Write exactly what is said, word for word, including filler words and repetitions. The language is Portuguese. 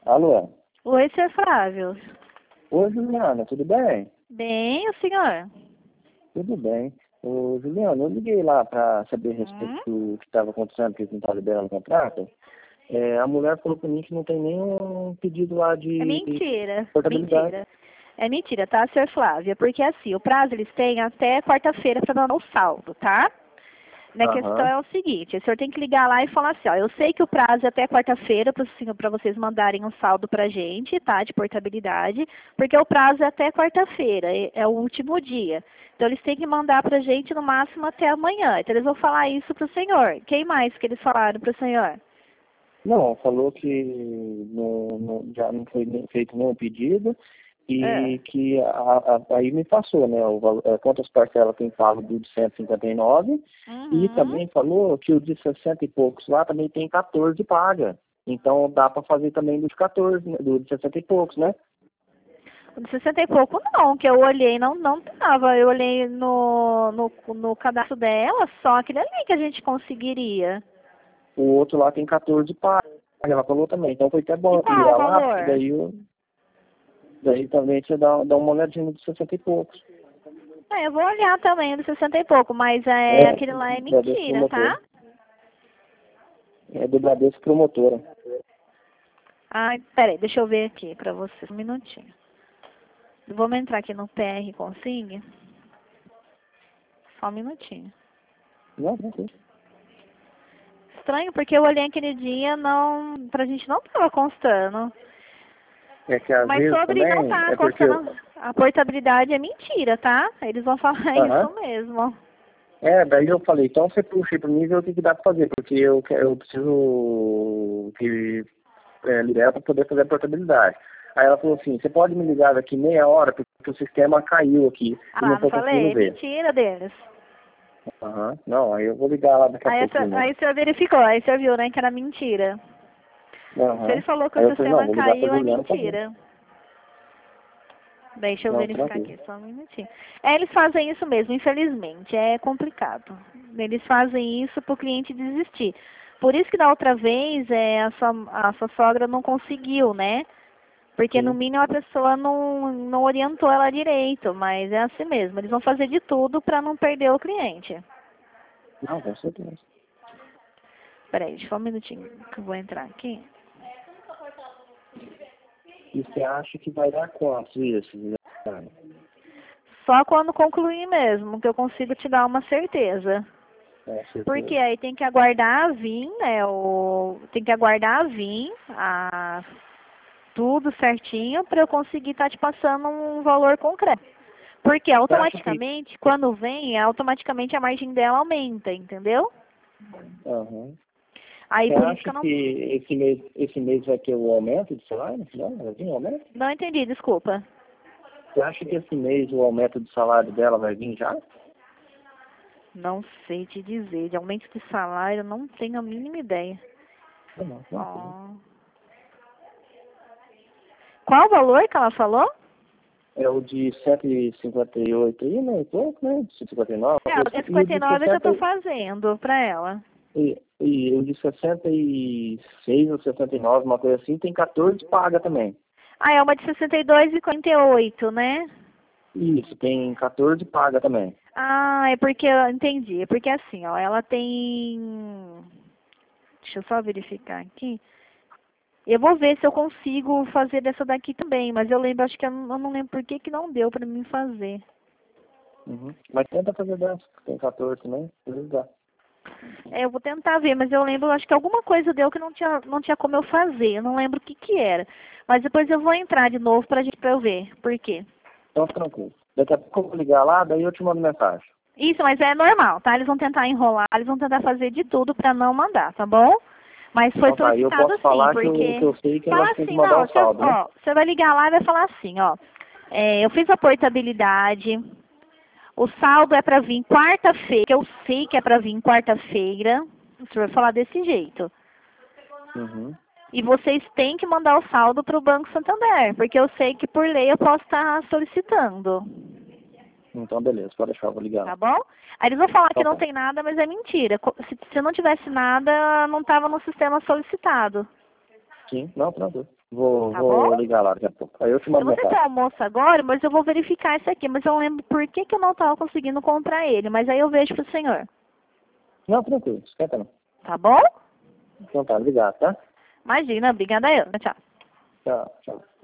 Alô? Oi, senhor Flávio. Oi, Juliana, tudo bem? Bem, o senhor? Tudo bem. Ô, Juliana, eu liguei lá para saber a respeito Hum? do que estava acontecendo, que eles não estavam liberando o contrato. É, a mulher falou para mim que não tem nenhum pedido lá É de mentira, portabilidade. mentira. É mentira, tá, senhor Flávio? Porque assim, o prazo eles têm até quarta-feira para mandar o saldo, tá? Minha questão Aham, é o seguinte, o senhor tem que ligar lá e falar assim, ó, eu sei que o prazo é até quarta-feira para vocês mandarem um saldo pra gente, tá, de portabilidade, porque o prazo é até quarta-feira, é, é o último dia. Então eles têm que mandar pra gente no máximo até amanhã. Então eles vão falar isso pro senhor. Quem mais que eles falaram pro senhor? não, falou que não, não- já não foi nem feito nenhum pedido Ah. e que a, a- aí me passou, né, o, valo- é, quantas parcelas tem pago do de cento e cinquenta e nove e Uhum. também falou que o de sessenta e poucos lá também tem quatorze paga. Então dá para fazer também do de quatorze, né, do de sessenta e poucos, né? O de sessenta e pouco não, que eu olhei, não, não tava. Eu olhei no, no, no cadastro dela, só aquele ali que a gente conseguiria. O outro lá tem quatorze paga, ela falou também. Então foi até E bom qual o ligar lá, porque valor? daí, eu- daí também você dá, dá uma olhadinha no de sessenta e poucos. É, eu vou olhar também no sessenta e pouco, mas é, É, aquele lá é Bradesco mentira, Promotora. tá? É do Bradesco Promotora. Ai, peraí, deixa eu ver aqui pra você, um minutinho. Vamos entrar aqui no P R Consig? Só um minutinho. Não, não sei. Estranho, porque eu olhei aquele dia, não, pra gente não tava constando. É que às Mas vezes sobre não também, tá é porque... constando a portabilidade é mentira, tá? Eles vão falar Aham. isso mesmo. É, daí eu falei, então você puxa aí pra mim e vê o que, que dá pra fazer, porque eu, que- eu preciso que é, liberar pra poder fazer a portabilidade. Aí ela falou assim, você pode me ligar daqui meia hora, porque o sistema caiu aqui e não Ah, não tô conseguindo falei? É ver. mentira deles. Aham. Não, aí eu vou ligar lá daqui a Aí, essa, pouquinho. aí o senhor verificou, aí o senhor viu, né, que era mentira. Se ele Aham. falou que Aí o eu falei, não, sistema vou ligar pra caiu, é Juliana pra ver. mentira. Deixa eu Não, verificar tranquilo. aqui, só um minutinho. É, eles fazem isso mesmo, infelizmente, é complicado. Eles fazem isso para o cliente desistir. Por isso que da outra vez é, a, sua, a sua sogra não conseguiu, né? Porque no Sim. mínimo a pessoa não, não orientou ela direito, mas é assim mesmo. Eles vão fazer de tudo para não perder o cliente. Não, com certeza. Peraí, deixa eu um minutinho que eu vou entrar aqui. E você acha que vai dar quanto isso, Juliana? Só quando concluir mesmo, que eu consigo te dar uma certeza. Com Porque certeza. aí tem que aguardar a vir, né? O, tem que aguardar a vir, a, tudo certinho, para eu conseguir estar te passando um valor concreto. Porque Você acha que... automaticamente, quando vem, automaticamente a margem dela aumenta, entendeu? Aham. Aí Você por isso que acha eu não. que esse mês, esse mês vai ter o aumento de salário? Não, vai vir o aumento? Não entendi, desculpa. Você acha que esse mês o aumento de salário dela vai vir já? Não sei te dizer. De aumento de salário, eu não tenho a mínima ideia. Não, não, tranquilo. Ó. Qual o valor que ela falou? É o de cento e cinquenta e oito aí, né? E pouco, né? cento e cinquenta e nove, É, o assim. E o de cento e cinquenta e nove é que eu sessenta tô e, fazendo pra ela. e, e o de sessenta e seis ou sessenta e nove, uma coisa assim, tem quatorze paga também. Ah, é uma de sessenta e dois e quarenta e oito, né? Isso, tem quatorze paga também. Ah, é porque eu entendi. É porque assim, ó, ela tem. Deixa eu só verificar aqui. Eu vou ver se eu consigo fazer dessa daqui também, mas eu lembro, acho que eu não, eu não lembro por que que não deu pra mim fazer. Uhum. Mas tenta fazer dessa, que tem quatorze também, às vezes dá. É, eu vou tentar ver, mas eu lembro, acho que alguma coisa deu que não tinha, não tinha como eu fazer. Eu não lembro o que que era. Mas depois eu vou entrar de novo pra gente pra eu ver. Por quê? Então, tranquilo. Daqui a pouco eu vou ligar lá, daí eu te mando mensagem. Isso, mas é normal, tá? Eles vão tentar enrolar, eles vão tentar fazer de tudo pra não mandar, tá bom? Mas foi Então tá, e eu solicitado posso sim, falar que eu, que porque... eu sei que Fala elas têm que assim, mandar não, o deixa eu- saldo, né? ó, você vai ligar lá e vai falar assim, ó. É, eu fiz a portabilidade, o saldo é pra vir quarta-feira, eu sei que é pra vir quarta-feira, você vai falar desse jeito. Uhum. E vocês têm que mandar o saldo para o Banco Santander, porque eu sei que por lei eu posso estar solicitando. Então, beleza, pode deixar, eu vou ligar lá. Tá bom? Aí eles vão falar que Então não tá. tem nada, mas é mentira. Co- Se, se não tivesse nada, não estava no sistema solicitado. Sim, não, tranquilo. Vou, Tá vou bom? ligar lá daqui a pouco. Aí eu te Eu mando não sei se é mensagem. almoço agora, mas eu vou verificar isso aqui. Mas eu não lembro por que, que eu não estava conseguindo comprar ele. Mas aí eu vejo pro senhor. Não, tranquilo, esquenta não. Tá bom? Então tá, obrigado, tá? Imagina, obrigada eu. Tchau. Tchau, tchau.